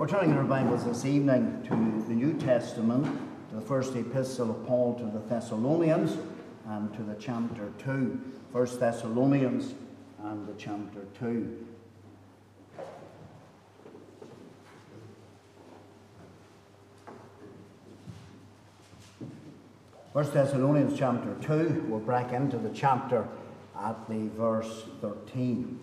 We're turning our Bibles this evening to the New Testament, to the first epistle of Paul to the Thessalonians, and to the chapter 2. 1 Thessalonians and the chapter 2. First Thessalonians chapter 2, we'll break into the chapter at the verse 13.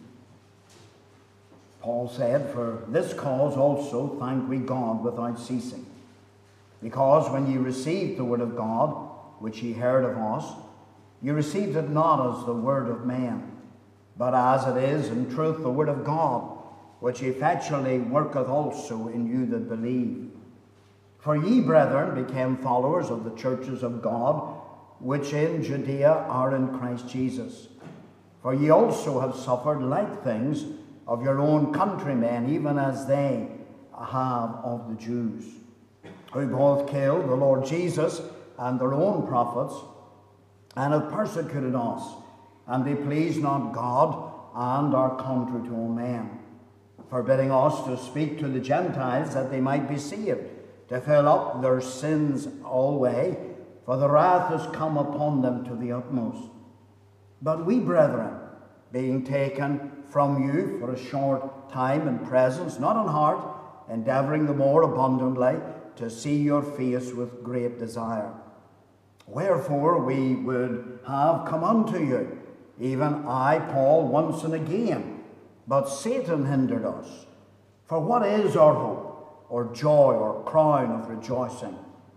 Paul said, "For this cause also thank we God without ceasing, because when ye received the word of God, which ye heard of us, ye received it not as the word of man, but as it is in truth the word of God, which effectually worketh also in you that believe. For ye, brethren, became followers of the churches of God, which in Judea are in Christ Jesus. For ye also have suffered like things of your own countrymen, even as they have of the Jews, who both killed the Lord Jesus and their own prophets, and have persecuted us, and they please not God, and are contrary to all men, forbidding us to speak to the Gentiles that they might be saved, to fill up their sins always, for the wrath is come upon them to the utmost. But we, brethren, being taken from you for a short time in presence, not in heart, endeavouring the more abundantly to see your face with great desire. Wherefore we would have come unto you, even I, Paul, once and again, but Satan hindered us. For what is our hope, or joy, or crown of rejoicing?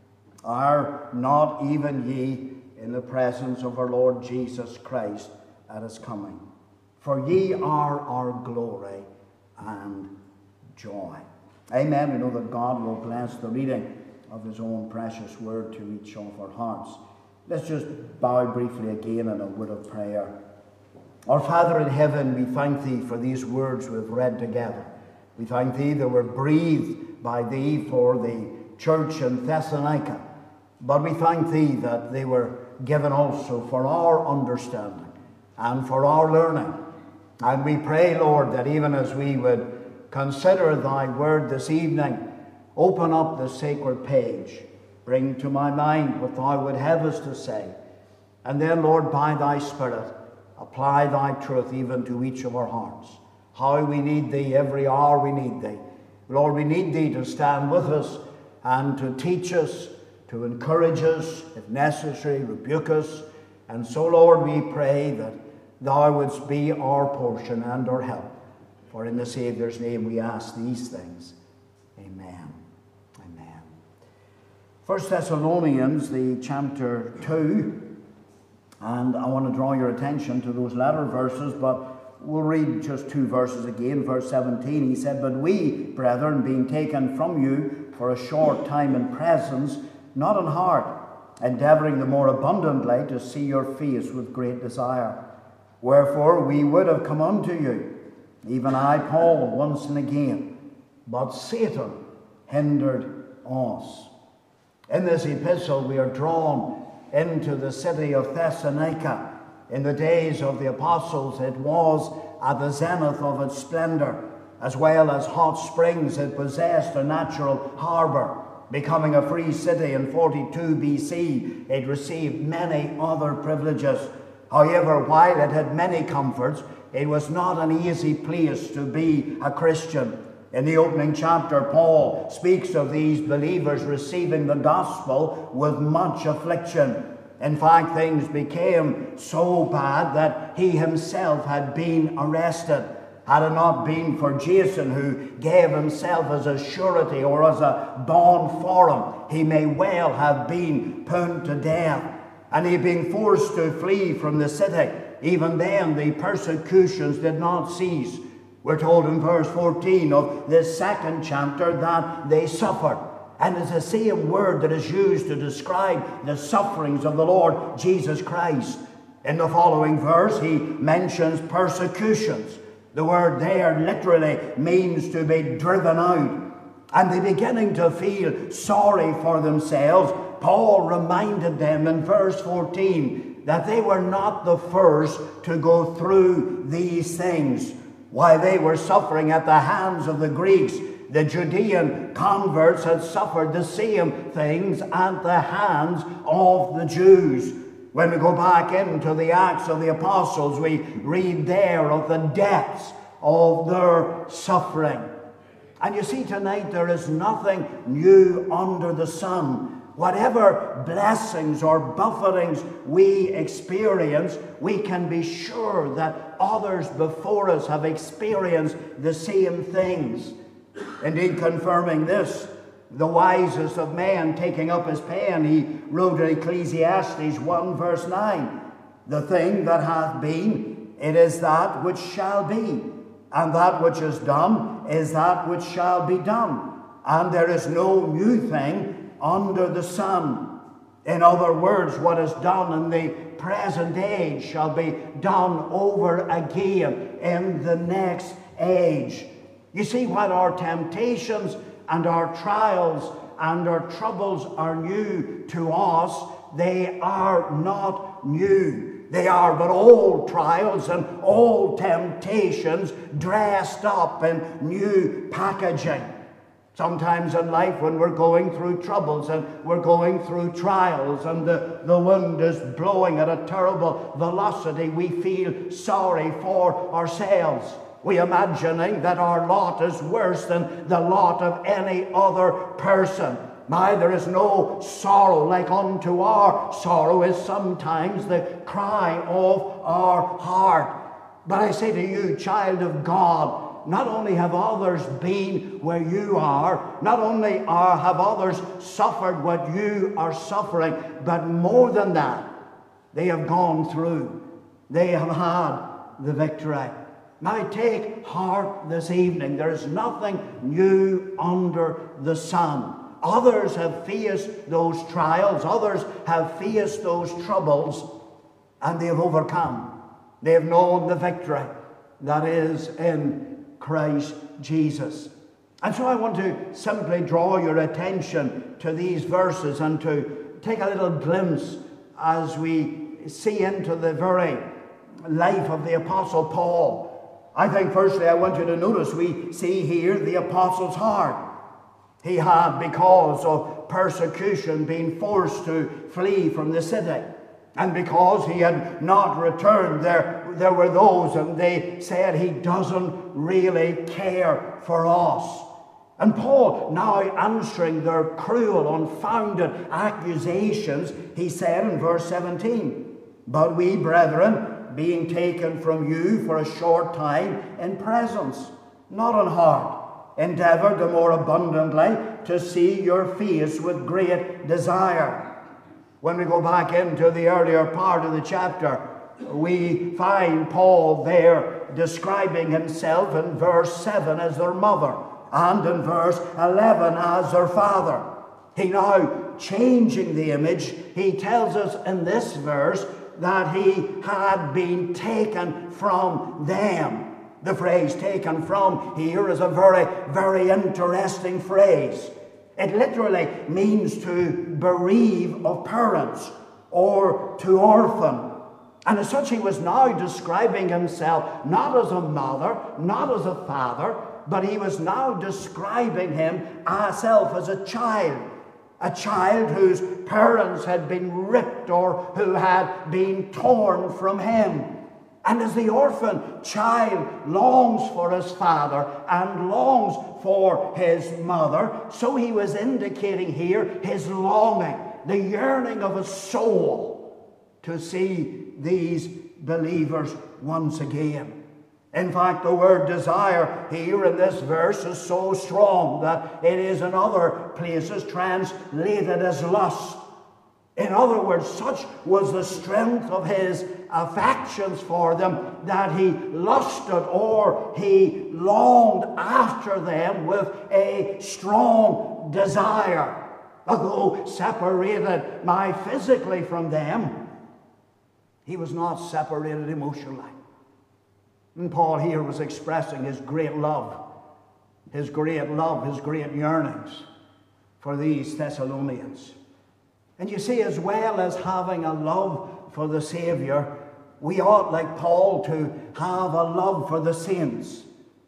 Are not even ye in the presence of our Lord Jesus Christ at his coming? For ye are our glory and joy." Amen. We know that God will bless the reading of his own precious word to each of our hearts. Let's just bow briefly again in a word of prayer. Our Father in heaven, we thank thee for these words we've read together. We thank thee that were breathed by thee for the church in Thessalonica. But we thank thee that they were given also for our understanding and for our learning. And we pray, Lord, that even as we would consider thy word this evening, open up the sacred page, bring to my mind what thou would have us to say, and then, Lord, by thy Spirit, apply thy truth even to each of our hearts. How we need thee, every hour we need thee. Lord, we need thee to stand with us and to teach us, to encourage us, if necessary, rebuke us. And so, Lord, we pray that thou wouldst be our portion and our help. For in the Saviour's name we ask these things. Amen. Amen. 1 Thessalonians, the chapter 2. And I want to draw your attention to those latter verses, but we'll read just two verses again. Verse 17, he said, "But we, brethren, being taken from you for a short time in presence, not in heart, endeavouring the more abundantly to see your face with great desire. Wherefore we would have come unto you, even I, Paul, once and again, but Satan hindered us." In this epistle we are drawn into the city of Thessalonica. In the days of the apostles it was at the zenith of its splendour. As well as hot springs, it possessed a natural harbour. Becoming a free city in 42 BC, it received many other privileges. However, while it had many comforts, it was not an easy place to be a Christian. In the opening chapter, Paul speaks of these believers receiving the gospel with much affliction. In fact, things became so bad that he himself had been arrested. Had it not been for Jason, who gave himself as a surety or as a bond for him, he may well have been put to death. And he being forced to flee from the city, even then the persecutions did not cease. We're told in verse 14 of this second chapter that they suffered. And it's the same word that is used to describe the sufferings of the Lord Jesus Christ. In the following verse, he mentions persecutions. The word there literally means to be driven out. And they're beginning to feel sorry for themselves. Paul reminded them in verse 14 that they were not the first to go through these things. While they were suffering at the hands of the Greeks, The Judean converts had suffered the same things at the hands of the Jews. When we go back into the Acts of the Apostles, we read there of the depths of their suffering. And you see, tonight there is nothing new under the sun. Whatever blessings or buffetings we experience, we can be sure that others before us have experienced the same things. Indeed, confirming this, the wisest of men, taking up his pen, he wrote in Ecclesiastes 1 verse 9, "The thing that hath been, it is that which shall be, and that which is done is that which shall be done, and there is no new thing under the sun." In other words, what is done in the present age shall be done over again in the next age. You see, while our temptations and our trials and our troubles are new to us, they are not new. They are but old trials and old temptations dressed up in new packaging. Sometimes in life, when we're going through troubles and we're going through trials and the wind is blowing at a terrible velocity, we feel sorry for ourselves. We imagining that our lot is worse than the lot of any other person. My, there is no sorrow like unto our sorrow is sometimes the cry of our heart. But I say to you, child of God, not only have others been where you are, not only have others suffered what you are suffering, but more than that, they have gone through. They have had the victory. Now take heart this evening. There is nothing new under the sun. Others have faced those trials. Others have faced those troubles, and they have overcome. They have known the victory that is in Christ Jesus. And so I want to simply draw your attention to these verses and to take a little glimpse as we see into the very life of the Apostle Paul. I think firstly I want you to notice we see here the Apostle's heart. He had, because of persecution, been forced to flee from the city. And because he had not returned, there were those, and they said he doesn't really care for us. And Paul, now answering their cruel, unfounded accusations, he said in verse 17, "But we, brethren, being taken from you for a short time in presence, not in heart, endeavor the more abundantly to see your face with great desire." When we go back into the earlier part of the chapter, we find Paul there describing himself in verse 7 as their mother and in verse 11 as their father. He now, changing the image, he tells us in this verse that he had been taken from them. The phrase "taken from" here is a very, very interesting phrase. It literally means to bereave of parents or to orphan. And as such, he was now describing himself not as a mother, not as a father, but he was now describing himself as a child whose parents had been ripped or who had been torn from him. And as the orphan child longs for his father and longs for his mother, so he was indicating here his longing, the yearning of his soul to see these believers once again. In fact, the word desire here in this verse is so strong that it is in other places translated as lust. In other words, such was the strength of his affections for them that he lusted or he longed after them with a strong desire. Although separated physically from them, he was not separated emotionally. And Paul here was expressing his great love, his great yearnings for these Thessalonians. And you see, as well as having a love for the Savior, we ought, like Paul, to have a love for the saints.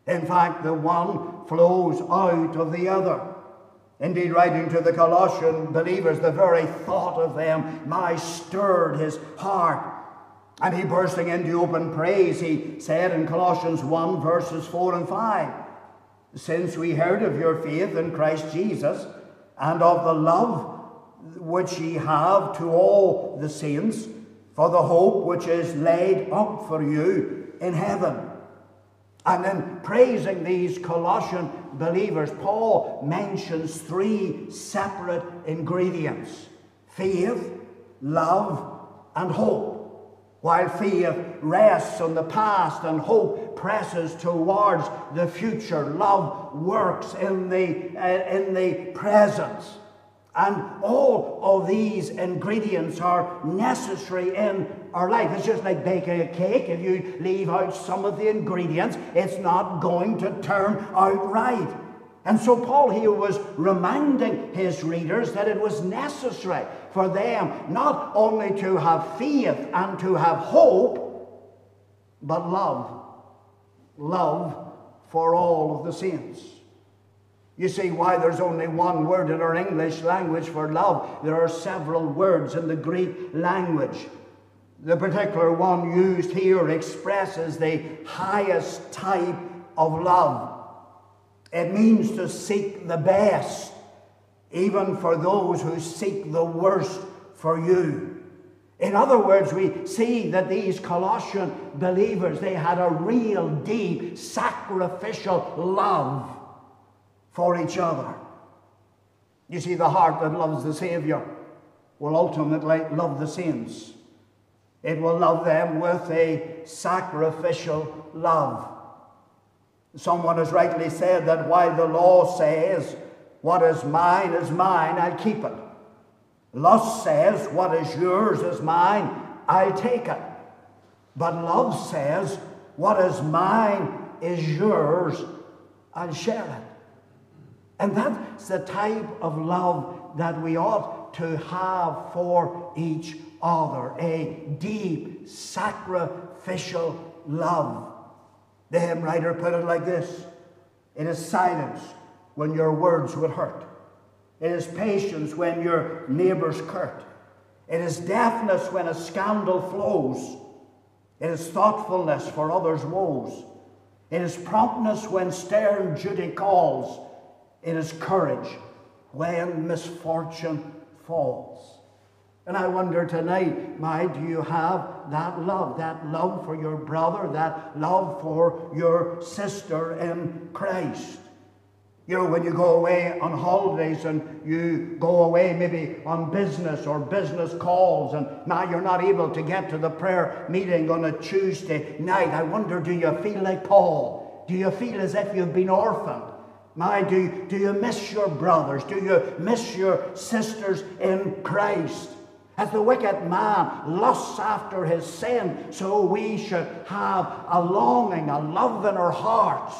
In fact, the one flows out of the other. Indeed, writing to the Colossian believers, the very thought of them stirred his heart. And he, bursting into open praise, he said in Colossians 1, verses 4 and 5, "Since we heard of your faith in Christ Jesus, and of the love which ye have to all the saints, for the hope which is laid up for you in heaven." And in praising these Colossian believers, Paul mentions three separate ingredients: faith, love, and hope. While faith rests on the past and hope presses towards the future, love works in the present. And all of these ingredients are necessary in our life. It's just like baking a cake. If you leave out some of the ingredients, it's not going to turn out right. And so Paul here was reminding his readers that it was necessary for them not only to have faith and to have hope, but love. Love for all of the saints. You see why there's only one word in our English language for love. There are several words in the Greek language. The particular one used here expresses the highest type of love. It means to seek the best, even for those who seek the worst for you. In other words, we see that these Colossian believers, they had a real deep sacrificial love for each other. You see, the heart that loves the Savior will ultimately love the saints. It will love them with a sacrificial love. Someone has rightly said that while the law says, "What is mine, I'll keep it," lust says, "What is yours is mine, I'll take it." But love says, "What is mine is yours, I'll share it." And that's the type of love that we ought to have for each other, a deep, sacrificial love. The hymn writer put it like this: "It is silence when your words would hurt. It is patience when your neighbours curt. It is deafness when a scandal flows. It is thoughtfulness for others' woes. It is promptness when stern duty calls. It is courage when misfortune falls." And I wonder tonight, do you have that love for your brother, that love for your sister in Christ? You know, when you go away on holidays and you go away maybe on business or business calls, and now you're not able to get to the prayer meeting on a Tuesday night, I wonder, do you feel like Paul? Do you feel as if you've been orphaned? Do you miss your brothers? Do you miss your sisters in Christ? As the wicked man lusts after his sin, so we should have a longing, a love in our hearts,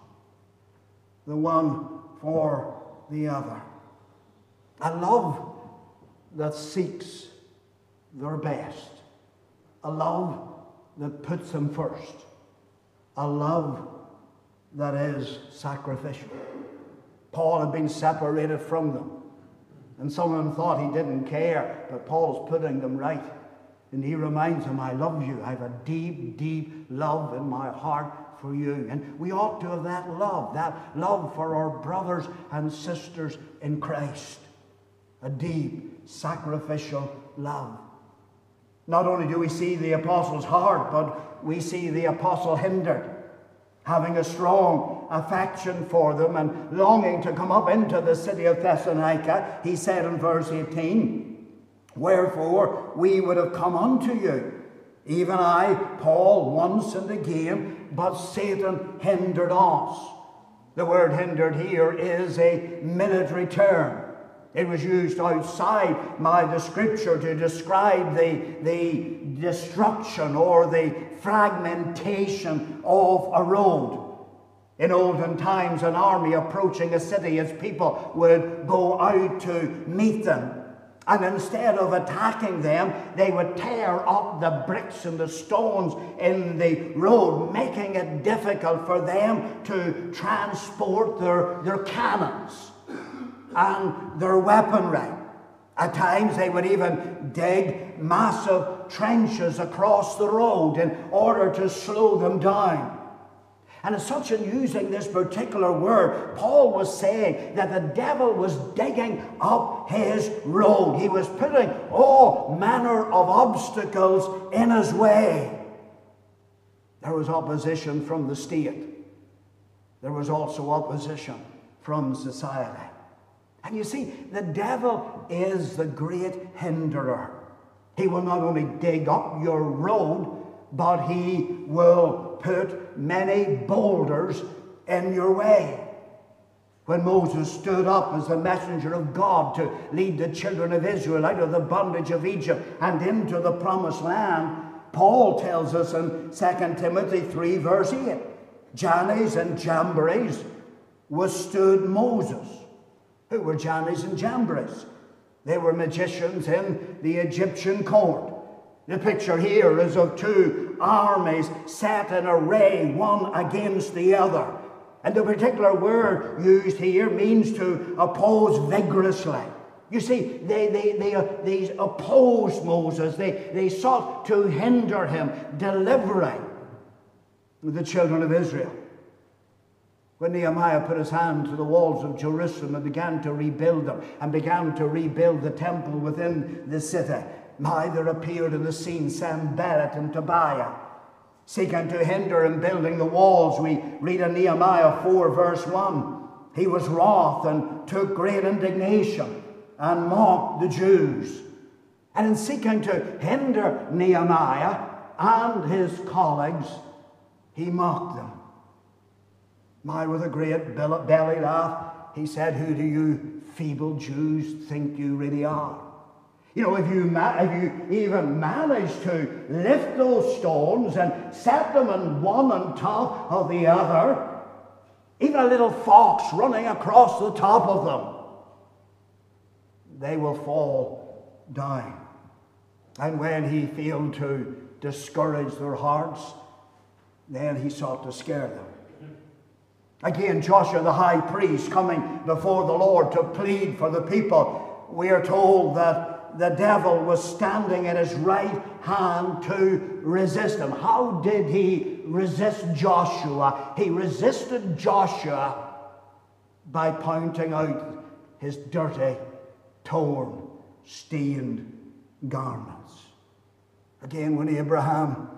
the one for the other. A love that seeks their best. A love that puts them first. A love that is sacrificial. Paul had been separated from them, and some of them thought he didn't care, but Paul's putting them right. And he reminds them, "I love you. I have a deep, deep love in my heart for you." And we ought to have that love for our brothers and sisters in Christ. A deep, sacrificial love. Not only do we see the apostle's heart, but we see the apostle hindered, having a strong affection for them and longing to come up into the city of Thessalonica. He said in verse 18, "Wherefore we would have come unto you, even I, Paul, once and again, but Satan hindered us." The word hindered here is a military term. It was used outside the Scripture to describe the destruction or the fragmentation of a road. In olden times, an army approaching a city, its people would go out to meet them. And instead of attacking them, they would tear up the bricks and the stones in the road, making it difficult for them to transport their cannons and their weaponry. At times they would even dig massive trenches across the road in order to slow them down. And as such, in using this particular word, Paul was saying that the devil was digging up his road. He was putting all manner of obstacles in his way. There was opposition from the state. There was also opposition from society. And you see, the devil is the great hinderer. He will not only dig up your road, but he will put many boulders in your way. When Moses stood up as the messenger of God to lead the children of Israel out of the bondage of Egypt and into the promised land, Paul tells us in 2 Timothy 3 verse 8, Jannes and Jambres withstood Moses. Who were Jannes and Jambres? They were magicians in the Egyptian court. The picture here is of two armies set in array, one against the other. And the particular word used here means to oppose vigorously. You see, they opposed Moses. They sought to hinder him delivering the children of Israel. When Nehemiah put his hand to the walls of Jerusalem and began to rebuild them, and began to rebuild the temple within the city, there appeared in the scene Sanballat and Tobiah, seeking to hinder him building the walls. We read in Nehemiah 4 verse 1, he was wroth and took great indignation and mocked the Jews. And in seeking to hinder Nehemiah and his colleagues, he mocked them. With a great belly laugh, he said, who do you feeble Jews think you really are? You know, if you even manage to lift those stones and set them in one on top of the other, even a little fox running across the top of them, they will fall down. And when he failed to discourage their hearts, then he sought to scare them. Again, Joshua the high priest coming before the Lord to plead for the people, we are told that the devil was standing at his right hand to resist him. How did he resist Joshua? He resisted Joshua by pointing out his dirty, torn, stained garments. Again, when Abraham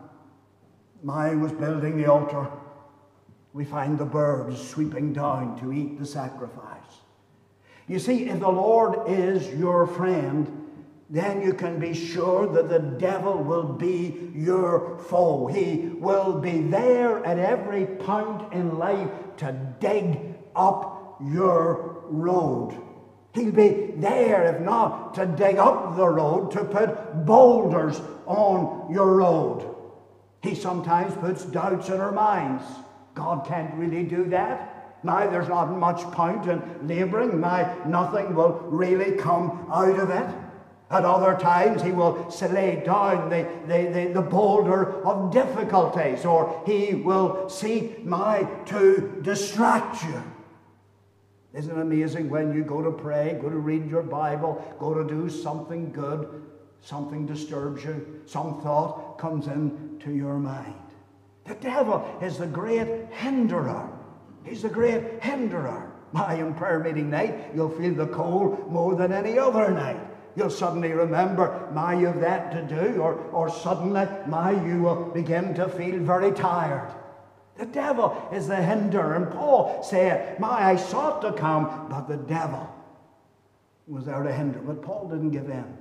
was building the altar, we find the birds sweeping down to eat the sacrifice. You see, if the Lord is your friend, then you can be sure that the devil will be your foe. He will be there at every point in life to dig up your road. He'll be there, if not to dig up the road, to put boulders on your road. He sometimes puts doubts in our minds. God can't really do that. Now there's not much point in laboring. Nothing will really come out of it. At other times he will lay down the boulder of difficulties, or he will seek to distract you. Isn't it amazing when you go to pray, go to read your Bible, go to do something good, something disturbs you, some thought comes into your mind. The devil is the great hinderer. He's the great hinderer. In prayer meeting night, you'll feel the cold more than any other night. You'll suddenly remember, you've that to do, or suddenly, you will begin to feel very tired. The devil is the hinderer. And Paul said, I sought to come, but the devil was there to hinder. But Paul didn't give in.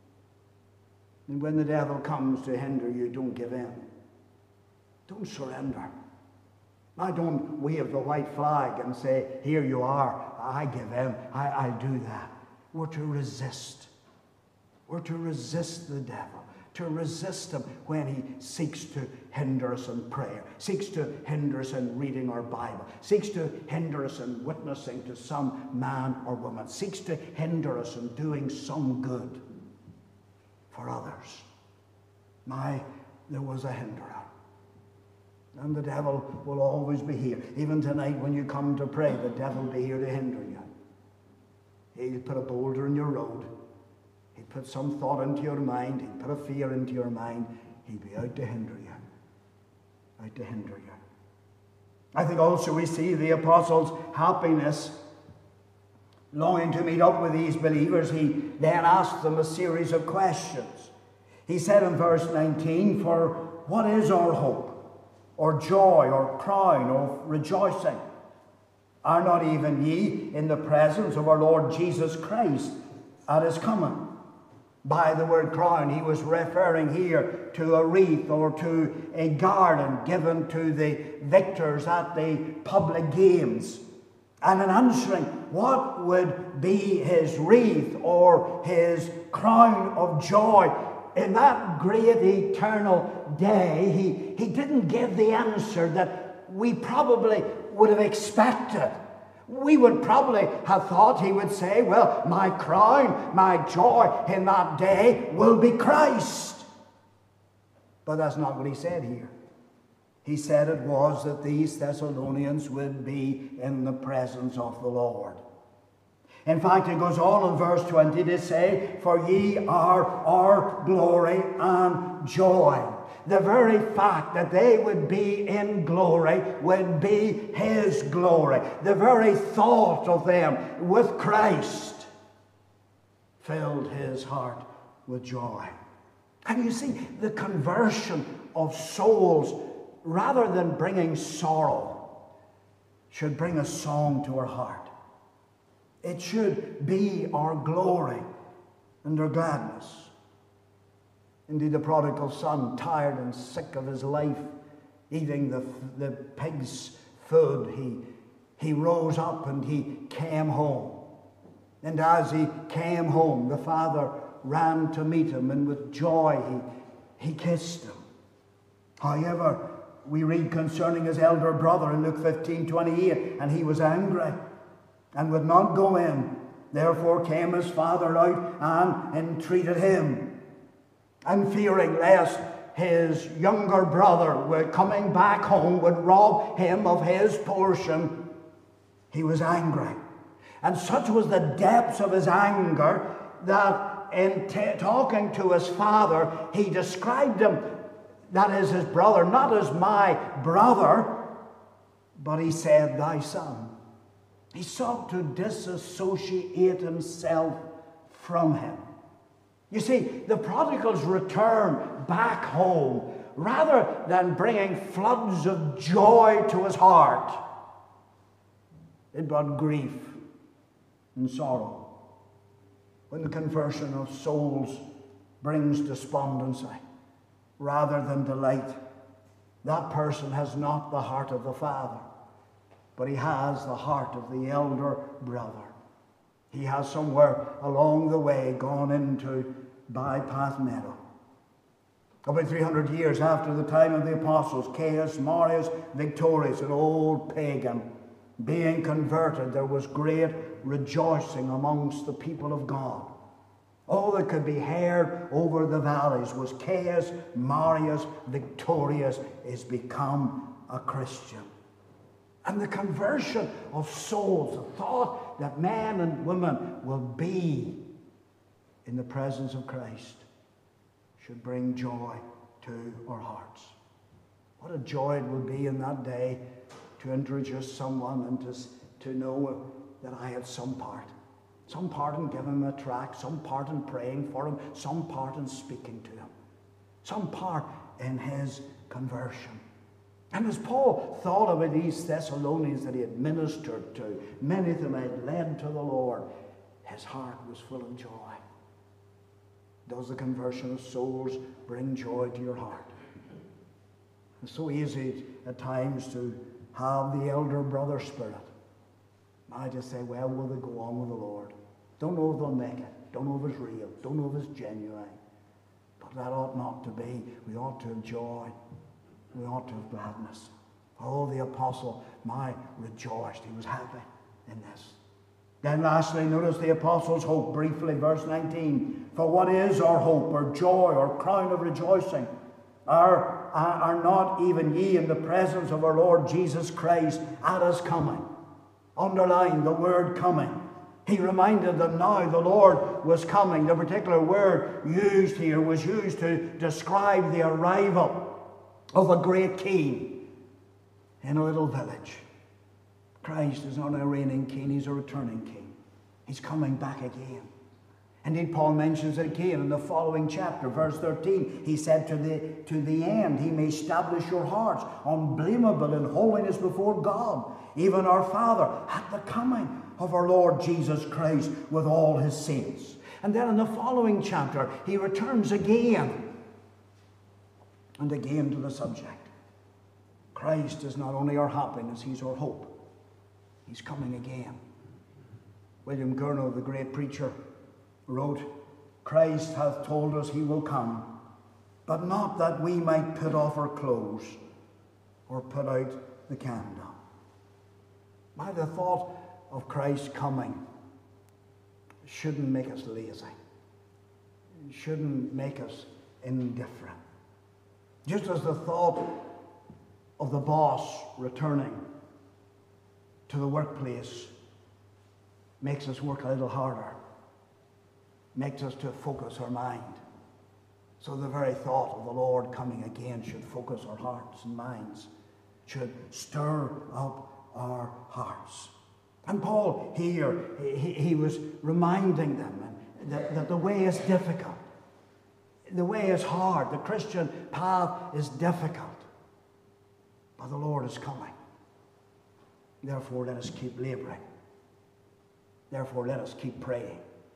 And when the devil comes to hinder you, don't give in. Don't surrender. Don't wave the white flag and say, here you are, I give in, I'll do that. We're to resist. We're to resist the devil, to resist him when he seeks to hinder us in prayer, seeks to hinder us in reading our Bible, seeks to hinder us in witnessing to some man or woman, seeks to hinder us in doing some good. for others. There was a hinderer. And the devil will always be here. Even tonight when you come to pray, the devil will be here to hinder you. He'll put a boulder in your road. He'll put some thought into your mind. He'll put a fear into your mind. He'll be out to hinder you. Out to hinder you. I think also we see the apostle's happiness, longing to meet up with these believers. He then asked them a series of questions. He said in verse 19, "For what is our hope, or joy, or crown, or rejoicing? Are not even ye in the presence of our Lord Jesus Christ at his coming?" By the word crown, he was referring here to a wreath or to a garland given to the victors at the public games. And in answering what would be his wreath or his crown of joy in that great eternal day, he didn't give the answer that we probably would have expected. We would probably have thought he would say, well, my crown, my joy in that day will be Christ. But that's not what he said here. He said it was that these Thessalonians would be in the presence of the Lord. In fact, it goes on in verse 20 to say, "For ye are our glory and joy." The very fact that they would be in glory would be his glory. The very thought of them with Christ filled his heart with joy. And you see, the conversion of souls, rather than bringing sorrow, should bring a song to our heart. It should be our glory and our gladness. Indeed, the prodigal son, tired and sick of his life, eating the pig's food, he rose up and he came home. And as he came home, the father ran to meet him, and with joy he kissed him. However, we read concerning his elder brother in Luke 15:28, "And he was angry and would not go in. Therefore came his father out and entreated him." And fearing lest his younger brother, coming back home, would rob him of his portion, he was angry. And such was the depths of his anger that in talking to his father, he described him, that is his brother, not as my brother, but he said, "Thy son." He sought to disassociate himself from him. You see, the prodigal's return back home, rather than bringing floods of joy to his heart, it brought grief and sorrow. When the conversion of souls brings despondency rather than delight, that person has not the heart of the Father, but he has the heart of the elder brother. He has somewhere along the way gone into Bypath Meadow. About 300 years after the time of the apostles, Caius Marius Victorius, an old pagan, being converted, there was great rejoicing amongst the people of God. All that could be heard over the valleys was Caius Marius Victorius is become a Christian. And the conversion of souls, the thought that men and women will be in the presence of Christ, should bring joy to our hearts. What a joy it will be in that day to introduce someone and to know that I had some part in giving him a tract, some part in praying for him, some part in speaking to him, some part in his conversion. And as Paul thought about these Thessalonians that he had ministered to, many of them had led to the Lord, his heart was full of joy. Does the conversion of souls bring joy to your heart? It's so easy at times to have the elder brother spirit. I just say, well, will they go on with the Lord? Don't know if they'll make it. Don't know if it's real. Don't know if it's genuine. But that ought not to be. We ought to have joy. We ought to have gladness. Oh, the apostle, rejoiced. He was happy in this. Then lastly, notice the apostles' hope briefly, verse 19. For what is our hope, or joy, or crown of rejoicing? Are not even ye in the presence of our Lord Jesus Christ at his coming? Underline the word coming. He reminded them now the Lord was coming. The particular word used here was used to describe the arrival of a great king in a little village. Christ is not a reigning king, he's a returning king. He's coming back again. Indeed, Paul mentions it again in the following chapter, verse 13. He said, to the end, he may establish your hearts unblameable in holiness before God, even our Father, at the coming of our Lord Jesus Christ with all his saints. And then in the following chapter, he returns again and again to the subject. Christ is not only our happiness, he's our hope. He's coming again. William Gurnall, the great preacher, wrote, Christ hath told us he will come, but not that we might put off our clothes or put out the candle. By the thought of Christ coming shouldn't make us lazy. It shouldn't make us indifferent. Just as the thought of the boss returning to the workplace makes us work a little harder, makes us to focus our mind. So the very thought of the Lord coming again should focus our hearts and minds, should stir up our hearts. And Paul here, he was reminding them that the way is difficult. The way is hard. The Christian path is difficult. But the Lord is coming. Therefore, let us keep laboring. Therefore, let us keep praying.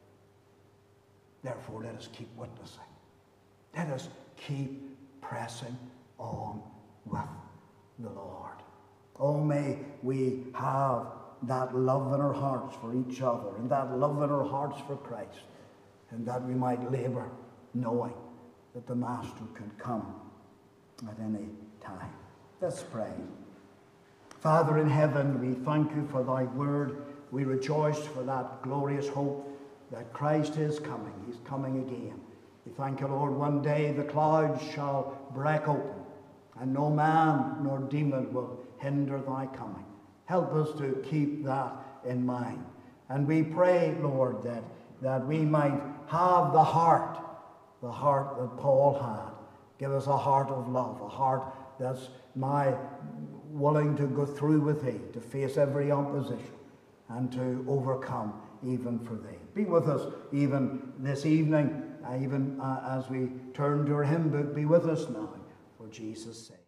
Therefore, let us keep witnessing. Let us keep pressing on with the Lord. Oh, may we have that love in our hearts for each other, and that love in our hearts for Christ, and that we might labor knowing that the Master can come at any time. Let's pray. Father in heaven, we thank you for thy word. We rejoice for that glorious hope that Christ is coming. He's coming again. We thank you, Lord, one day the clouds shall break open, and no man nor demon will hinder thy coming. Help us to keep that in mind. And we pray, Lord, that we might have the heart that Paul had. Give us a heart of love, a heart that's willing to go through with thee, to face every opposition, and to overcome even for thee. Be with us even this evening, even as we turn to our hymn book. Be with us now, for Jesus' sake.